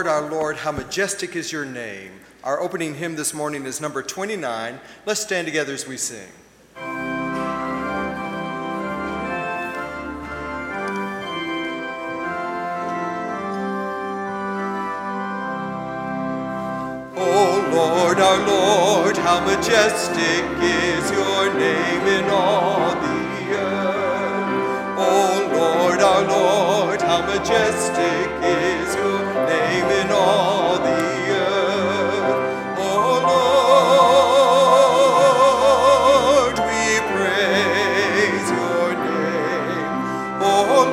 Lord, how majestic is your name. Our opening hymn this morning is number 29. Let's stand together as we sing. O Lord, our Lord, how majestic is your name in all the earth. O Lord, our Lord, how majestic is your name in all the earth. O Lord, we praise your name. O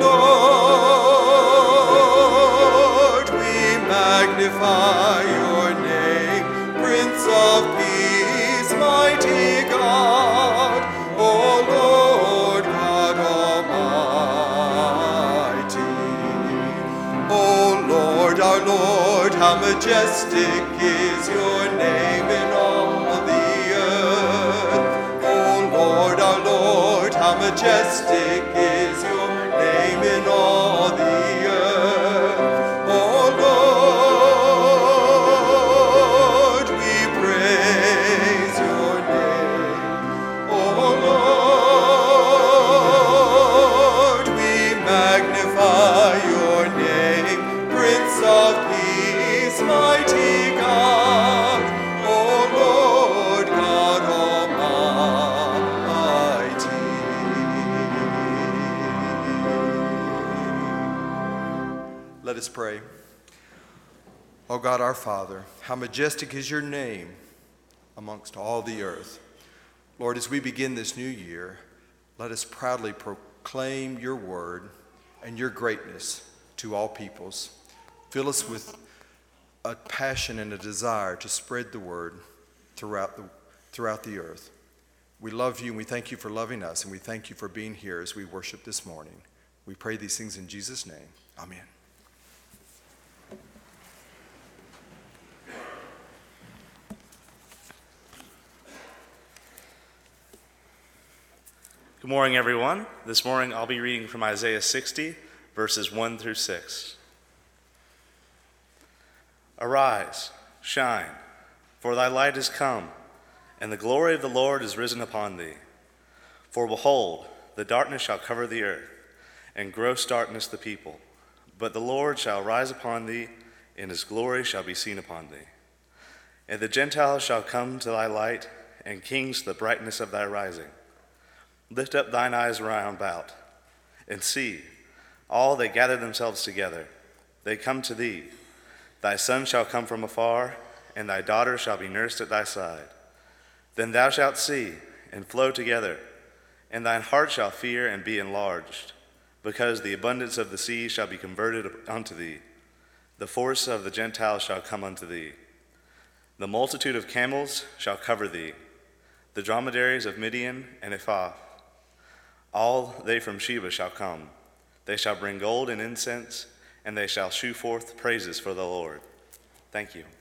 Lord, we magnify your name. Prince of Peace, mighty God, O Lord God Almighty. O Lord, our Lord, how majestic is your name in all the earth. O Lord, our Lord, how majestic is your name in all the earth. O Lord, we praise your name. O Lord, we magnify your name. Prince of Peace, mighty God, O Lord God Almighty. Let us pray. O God our Father, how majestic is your name amongst all the earth. Lord, as we begin this new year, let us proudly proclaim your word and your greatness to all peoples. Fill us with a passion and a desire to spread the word throughout the earth. We love you and we thank you for loving us, and we thank you for being here as we worship this morning. We pray these things in Jesus' name. Amen. Good morning, everyone. This morning I'll be reading from Isaiah 60, verses 1 through 6. Arise, shine, for thy light is come, and the glory of the Lord is risen upon thee. For behold, the darkness shall cover the earth, and gross darkness the people. But the Lord shall rise upon thee, and his glory shall be seen upon thee. And the Gentiles shall come to thy light, and kings to the brightness of thy rising. Lift up thine eyes round about, and see, all they gather themselves together. They come to thee. Thy son shall come from afar, and thy daughter shall be nursed at thy side. Then thou shalt see, and flow together, and thine heart shall fear and be enlarged, because the abundance of the sea shall be converted unto thee. The force of the Gentiles shall come unto thee. The multitude of camels shall cover thee, the dromedaries of Midian and Ephah. All they from Sheba shall come. They shall bring gold and incense, and they shall shew forth praises for the Lord. Thank you.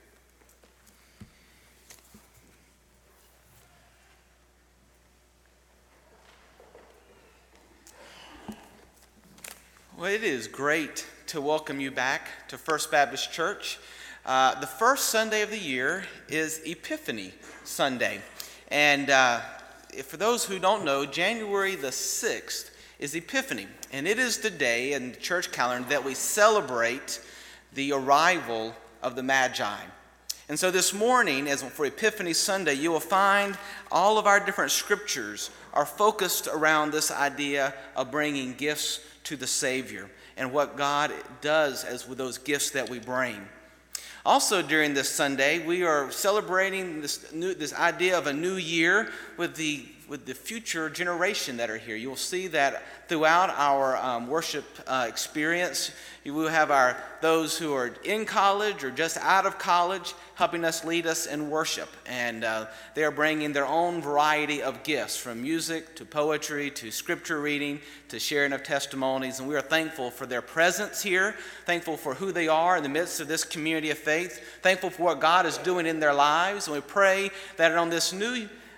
Well, it is great to welcome you back to First Baptist Church. The first Sunday of the year is Epiphany Sunday. And for those who don't know, January the 6th is Epiphany. And it is the day in the church calendar that we celebrate the arrival of the Magi. And so this morning, as for Epiphany Sunday, you will find all of our different scriptures are focused around this idea of bringing gifts to the Savior and what God does as with those gifts that we bring. Also during this Sunday, we are celebrating this idea of a new year with the future generation that are here. You'll see that throughout our worship experience. We will have those who are in college or just out of college helping us lead us in worship. And they are bringing their own variety of gifts, from music to poetry to scripture reading to sharing of testimonies. And we are thankful for their presence here, thankful for who they are in the midst of this community of faith, thankful for what God is doing in their lives. And we pray that on this new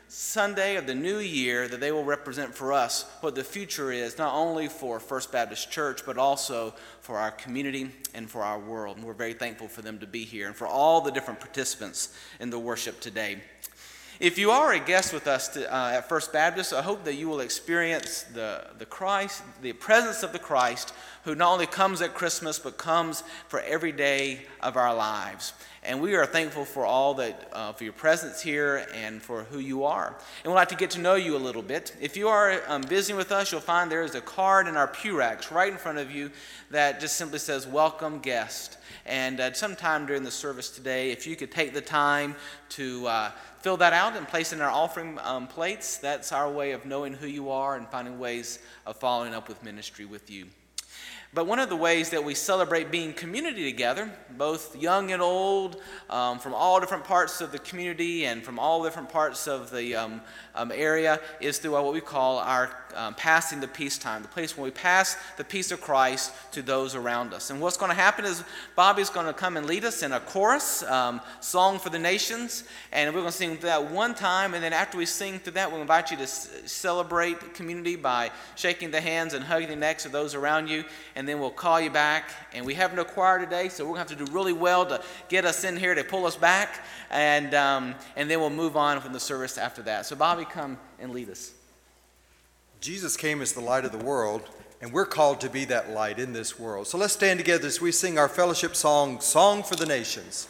Sunday of the new year, that they will represent for us what the future is, not only for First Baptist Church, but also for our community and for our world. And we're very thankful for them to be here and for all the different participants in the worship today. If you are a guest with us at First Baptist, I hope that you will experience the Christ, the presence of the Christ, who not only comes at Christmas, but comes for every day of our lives. And we are thankful for all that, for your presence here and for who you are. And we'd like to get to know you a little bit. If you are visiting with us, you'll find there is a card in our pew racks right in front of you that just simply says, "Welcome Guest." And sometime during the service today, if you could take the time to fill that out and place it in our offering plates, that's our way of knowing who you are and finding ways of following up with ministry with you. But one of the ways that we celebrate being community together, both young and old, from all different parts of the community and from all different parts of the area, is through what we call our passing the peace time, the place when we pass the peace of Christ to those around us. And what's going to happen is Bobby's going to come and lead us in a chorus, Song for the Nations, and we're going to sing that one time, and then after we sing through that, we'll invite you to celebrate community by shaking the hands and hugging the necks of those around you, and then we'll call you back. And we have no choir today, so we're going to have to do really well to get us in here to pull us back, and then we'll move on from the service after that. So Bobby, come and lead us. Jesus came as the light of the world, and we're called to be that light in this world. So let's stand together as we sing our fellowship song, Song for the Nations.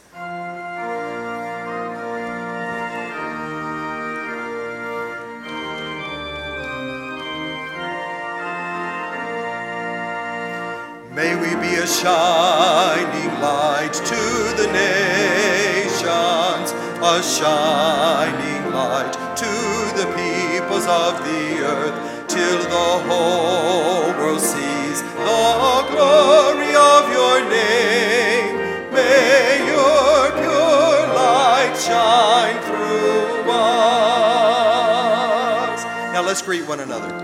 May we be a shining light to the nations, a shining light to the peoples of the earth, till the whole world sees the glory of your name. May your pure light shine through us. Now let's greet one another.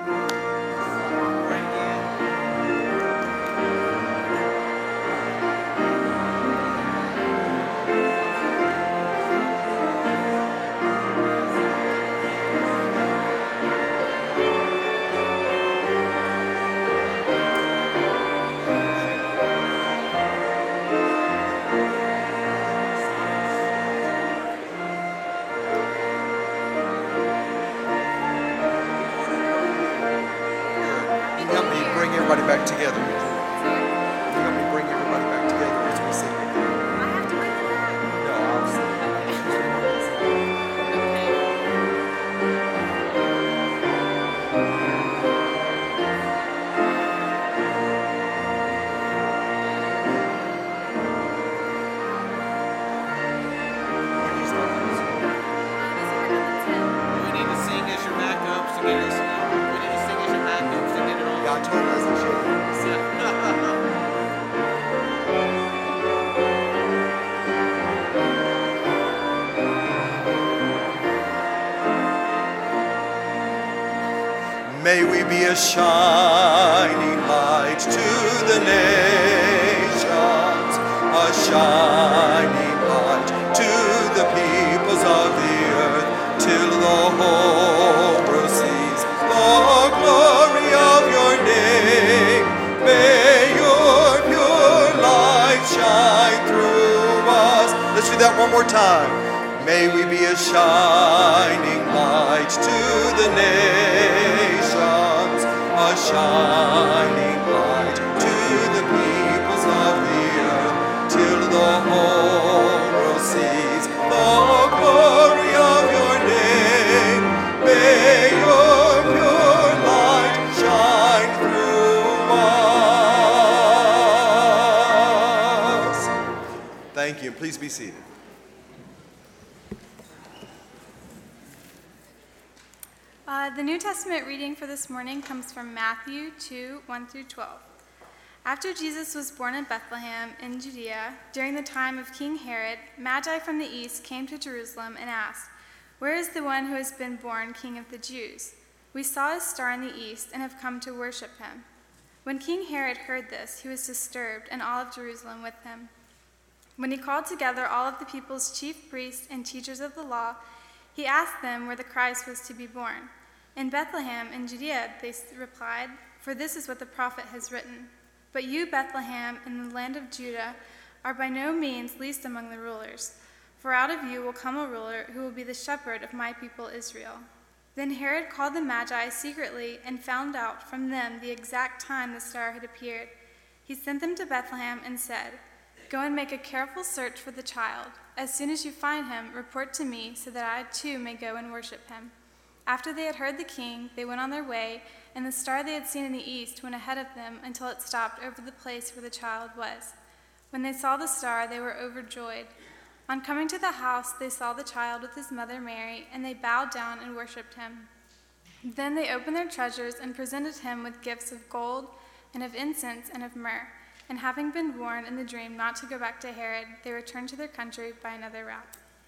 Everybody back together. Help me bring everybody back together as we sing. I have to bring them back. No, I'll sing. We need to sing as your backups to get us. We need to sing as your backups to get it on. God told us to share. May we be a shining light to the nations, a shining light to the peoples of the earth, till the whole world sees the glory of your name. May your pure light shine through us. Let's do that one more time. May we be a shining light to the nations, a shining light to the peoples of the earth, till the whole world sees the glory of your name. May your pure light shine through us. Thank you. Please be seated. The New Testament reading for this morning comes from Matthew 2, 1 through 12. After Jesus was born in Bethlehem in Judea, during the time of King Herod, Magi from the east came to Jerusalem and asked, "Where is the one who has been born King of the Jews? We saw his star in the east and have come to worship him." When King Herod heard this, he was disturbed, and all of Jerusalem with him. When he called together all of the people's chief priests and teachers of the law, He asked them where the Christ was to be born. In Bethlehem in Judea, they replied, for this is what the prophet has written. But you, Bethlehem, in the land of Judah, are by no means least among the rulers. For out of you will come a ruler who will be the shepherd of my people Israel. Then Herod called the Magi secretly and found out from them the exact time the star had appeared. He sent them to Bethlehem and said, go and make a careful search for the child. As soon as you find him, report to me so that I too may go and worship him. After they had heard the king, they went on their way, and the star they had seen in the east went ahead of them until it stopped over the place where the child was. When they saw the star, they were overjoyed. On coming to the house, they saw the child with his mother Mary, and they bowed down and worshipped him. Then they opened their treasures and presented him with gifts of gold and of incense and of myrrh. And having been warned in the dream not to go back to Herod, they returned to their country by another route.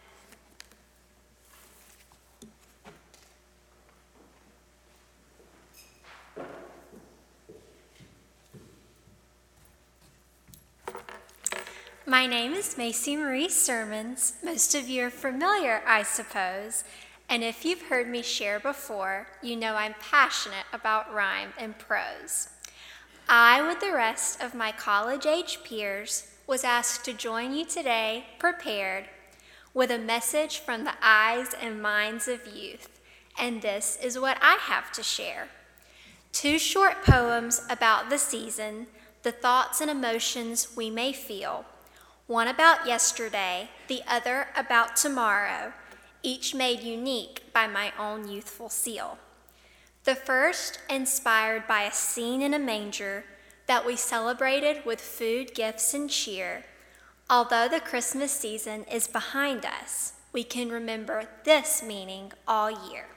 My name is Macy Marie Sermons. Most of you are familiar, I suppose. And if you've heard me share before, you know I'm passionate about rhyme and prose. I, with the rest of my college-age peers, was asked to join you today, prepared, with a message from the eyes and minds of youth. And this is what I have to share. 2 short poems about the season, the thoughts and emotions we may feel. One about yesterday, the other about tomorrow, each made unique by my own youthful seal. The first inspired by a scene in a manger that we celebrated with food, gifts, and cheer. Although the Christmas season is behind us, we can remember this meaning all year.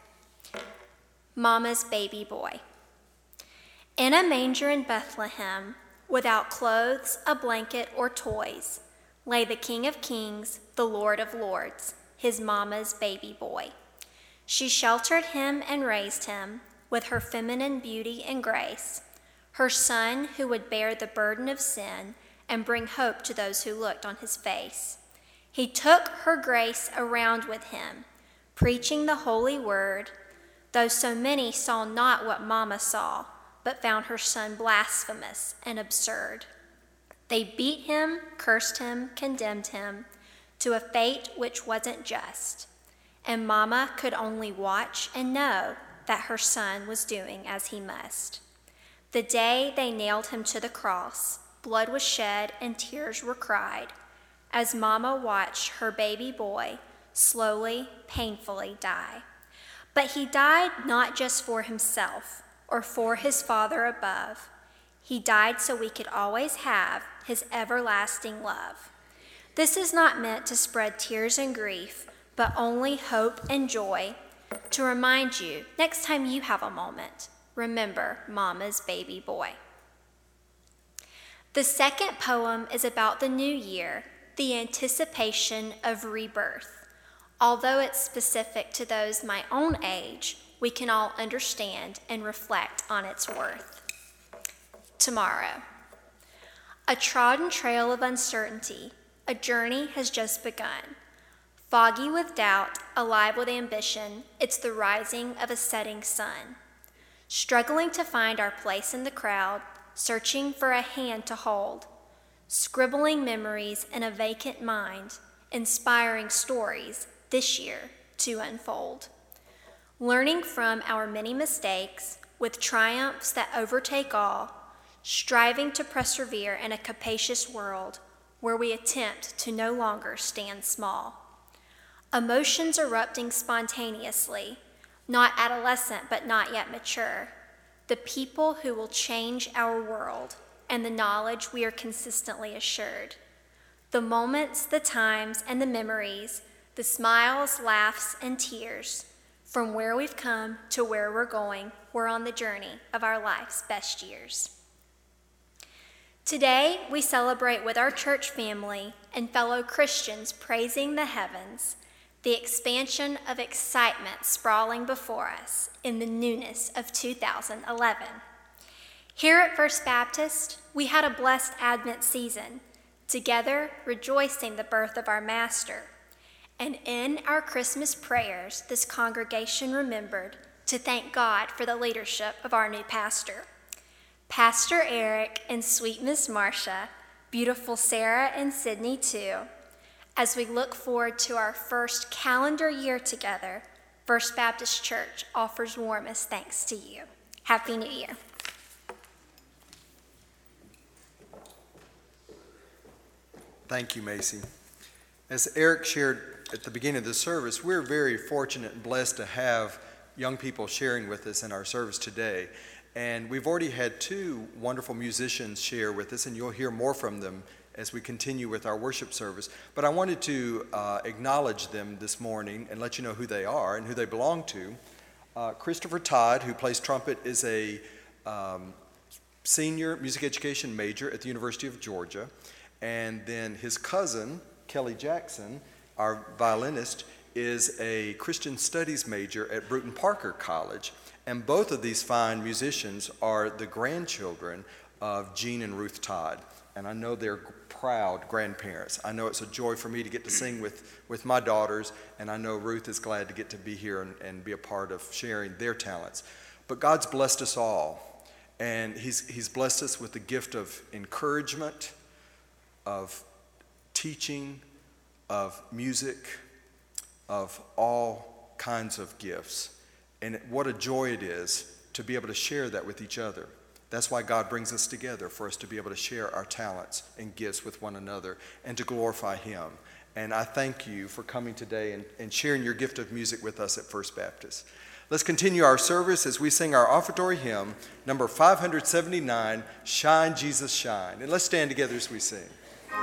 Mama's baby boy. In a manger in Bethlehem, without clothes, a blanket, or toys, lay the King of Kings, the Lord of Lords, his mama's baby boy. She sheltered him and raised him with her feminine beauty and grace, her son who would bear the burden of sin and bring hope to those who looked on his face. He took her grace around with him, preaching the holy word, though so many saw not what Mama saw, but found her son blasphemous and absurd. They beat him, cursed him, condemned him to a fate which wasn't just, and Mama could only watch and know that her son was doing as he must. The day they nailed him to the cross, blood was shed and tears were cried, as Mama watched her baby boy slowly, painfully die. But he died not just for himself or for his Father above. He died so we could always have his everlasting love. This is not meant to spread tears and grief, but only hope and joy, to remind you, next time you have a moment, remember Mama's baby boy. The second poem is about the new year, the anticipation of rebirth. Although it's specific to those my own age, we can all understand and reflect on its worth. Tomorrow. A trodden trail of uncertainty, a journey has just begun. Foggy with doubt, alive with ambition, it's the rising of a setting sun. Struggling to find our place in the crowd, searching for a hand to hold. Scribbling memories in a vacant mind, inspiring stories this year to unfold. Learning from our many mistakes, with triumphs that overtake all, striving to persevere in a capacious world where we attempt to no longer stand small. Emotions erupting spontaneously, not adolescent but not yet mature, the people who will change our world, and the knowledge we are consistently assured. The moments, the times, and the memories, the smiles, laughs, and tears, from where we've come to where we're going, we're on the journey of our life's best years. Today, we celebrate with our church family and fellow Christians praising the heavens, the expansion of excitement sprawling before us in the newness of 2011. Here at First Baptist, we had a blessed Advent season, together rejoicing the birth of our Master. And in our Christmas prayers, this congregation remembered to thank God for the leadership of our new pastor. Pastor Eric and sweet Miss Marcia, beautiful Sarah and Sydney too. As we look forward to our first calendar year together, First Baptist Church offers warmest thanks to you. Happy New Year. Thank you, Macy. As Eric shared at the beginning of the service, we're very fortunate and blessed to have young people sharing with us in our service today. And we've already had two wonderful musicians share with us, and you'll hear more from them as we continue with our worship service. But I wanted to acknowledge them this morning and let you know who they are and who they belong to. Christopher Todd, who plays trumpet, is a senior music education major at the University of Georgia. And then his cousin, Kelly Jackson, our violinist, is a Christian studies major at Bruton Parker College. And both of these fine musicians are the grandchildren of Gene and Ruth Todd. And I know they're proud grandparents. I know it's a joy for me to get to sing with my daughters, and I know Ruth is glad to get to be here and be a part of sharing their talents. But God's blessed us all, and He's blessed us with the gift of encouragement, of teaching, of music, of all kinds of gifts. And what a joy it is to be able to share that with each other. That's why God brings us together, for us to be able to share our talents and gifts with one another and to glorify Him. And I thank you for coming today and sharing your gift of music with us at First Baptist. Let's continue our service as we sing our offertory hymn, number 579, Shine, Jesus, Shine. And let's stand together as we sing.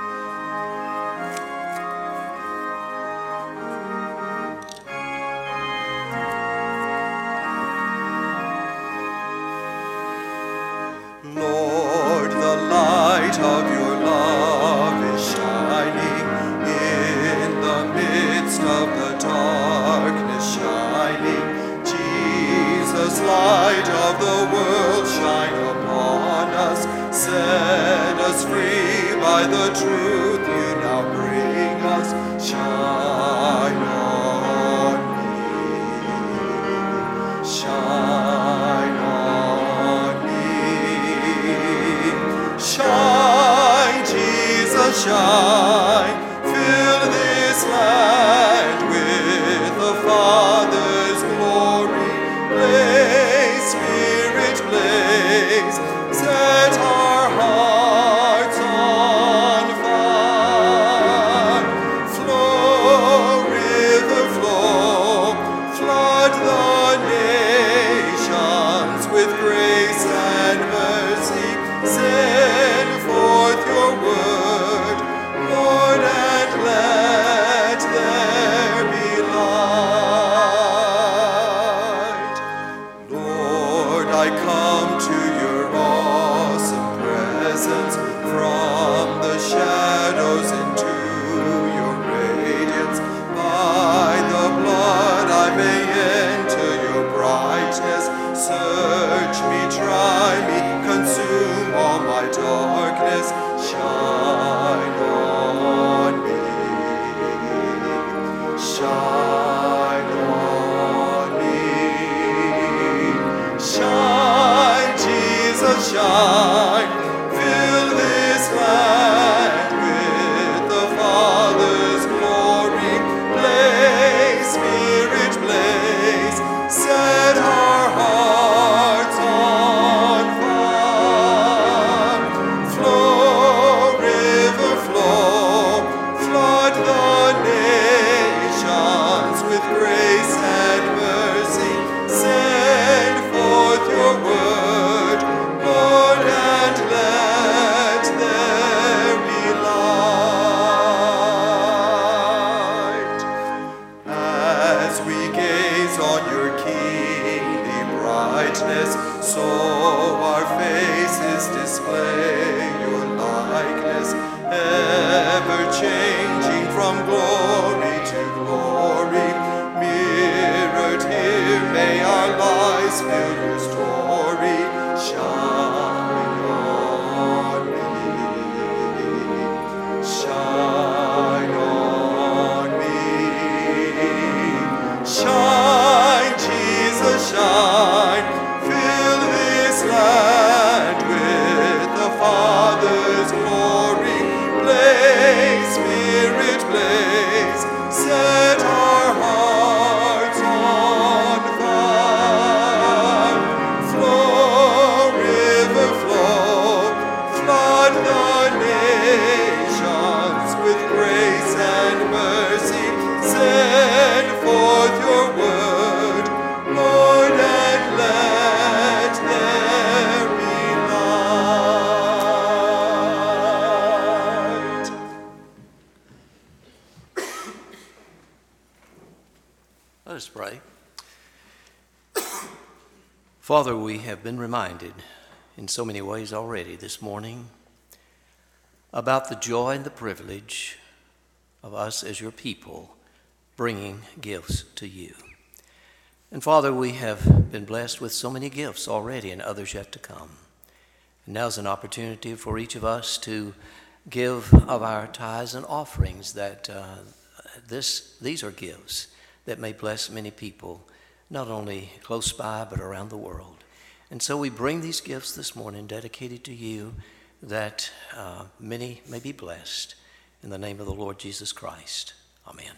Lord, the light of your love is shining in the midst of the darkness shining. Jesus, light of the world, shine upon us, set us free by the truth you now bring us. Shine on me, shine on me. Shine, Jesus, shine, fill this land with the Father's glory. Blaze, Spirit, blaze, set our hearts on fire. Flow, river, flow, flood the nations with grace and mercy. Send forth your word, Lord, and let there be light. Lord, I come to your awesome presence, from the shadows into your radiance. By the blood I may enter your brightness. Search me, try me, consume all my darkness. Shine on me, shine on me. Shine, Jesus, shine, fill this land with the Father's glory. Blaze, Spirit, blaze, set our hearts on fire. Flow, river, flow, flood the nations with grace and mercy. Send forth your word, Lord, and let there be light. As we gaze on your kingly brightness, so our faces display your likeness, ever changing from glory to glory. Mirrored here, may our lives fill your story. Shine on me, shine on me. Send forth your word, Lord, and let there be light. Let us pray. Father, we have been reminded in so many ways already this morning about the joy and the privilege of us as your people bringing gifts to you. And Father, we have been blessed with so many gifts already and others yet to come. And now's an opportunity for each of us to give of our tithes and offerings that these are gifts that may bless many people, not only close by but around the world. And so we bring these gifts this morning dedicated to you, that many may be blessed. In the name of the Lord Jesus Christ. Amen.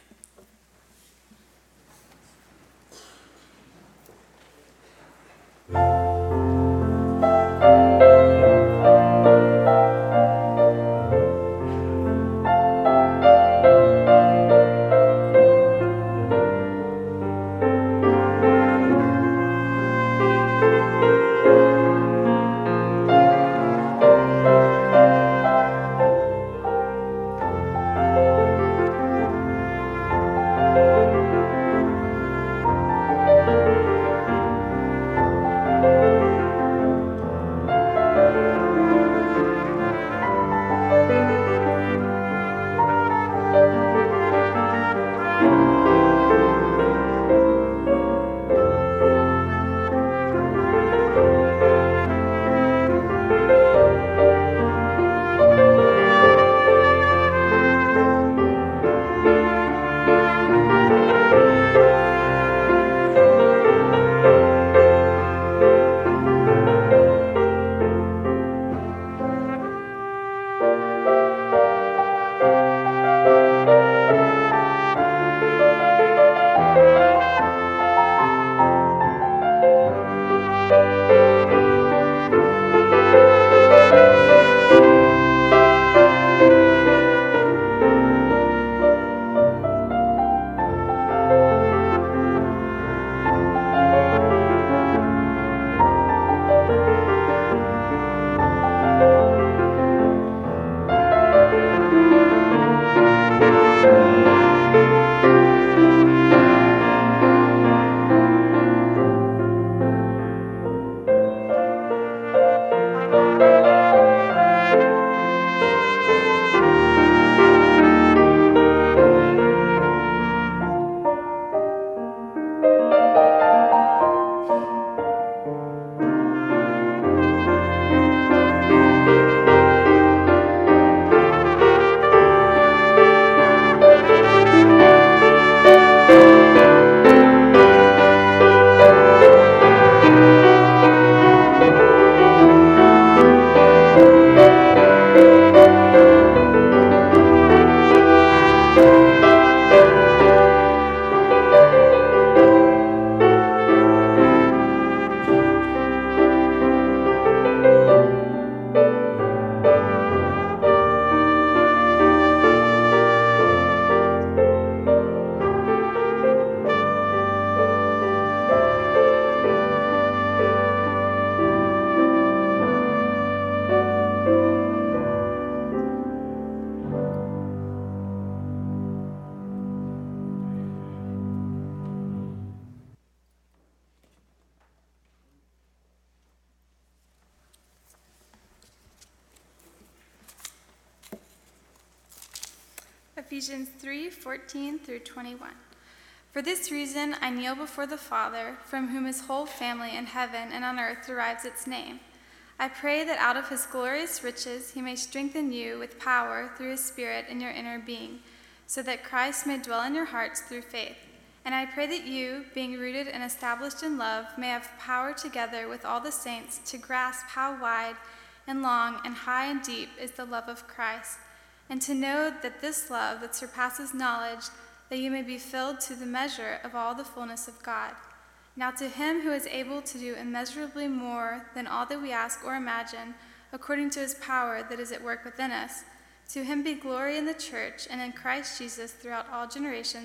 Ephesians 3:14 through 21. For this reason I kneel before the Father, from whom his whole family in heaven and on earth derives its name. I pray that out of his glorious riches he may strengthen you with power through his Spirit in your inner being, so that Christ may dwell in your hearts through faith. And I pray that you, being rooted and established in love, may have power together with all the saints to grasp how wide and long and high and deep is the love of Christ, and to know that this love that surpasses knowledge, that you may be filled to the measure of all the fullness of God. Now to him who is able to do immeasurably more than all that we ask or imagine, according to his power that is at work within us, to him be glory in the church and in Christ Jesus throughout all generations,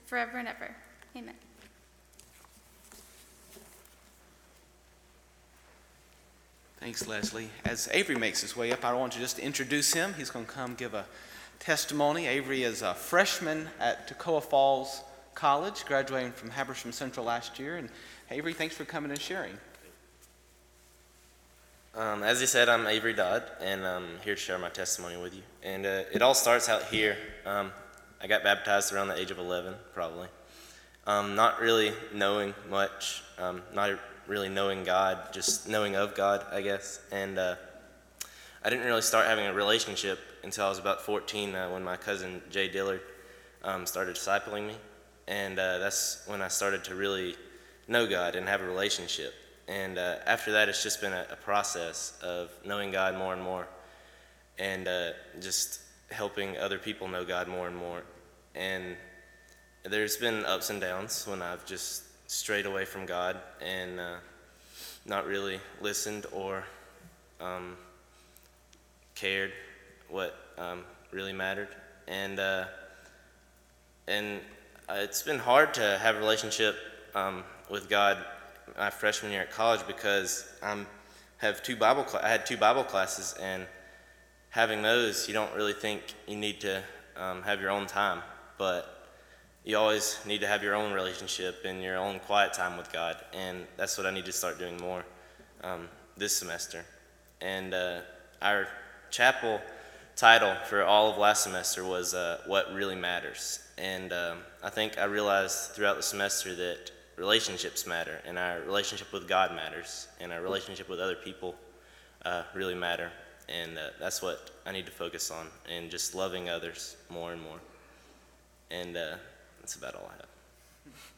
forever and ever. Amen. Thanks, Leslie. As Avery makes his way up, I want to just introduce him. He's going to come give a testimony. Avery is a freshman at Toccoa Falls College, graduating from Habersham Central last year. And Avery, thanks for coming and sharing. As he said, I'm Avery Dodd, and I'm here to share my testimony with you. And it all starts out here. I got baptized around the age of 11, probably. Not really knowing much, not really knowing God, just knowing of God, I guess. And I didn't really start having a relationship until I was about 14 when my cousin Jay Dillard started discipling me. And that's when I started to really know God and have a relationship. And after that, it's just been a process of knowing God more and more, and just helping other people know God more and more. And there's been ups and downs when I've just strayed away from God and not really listened or cared what really mattered. And it's been hard to have a relationship with God my freshman year at college because I had two Bible classes, and having those, you don't really think you need to have your own time, but you always need to have your own relationship and your own quiet time with God, and that's what I need to start doing more this semester. And our chapel title for all of last semester was What Really Matters, and I think I realized throughout the semester that relationships matter, and our relationship with God matters, and our relationship with other people really matter, and that's what I need to focus on, and just loving others more and more. And that's about all I have.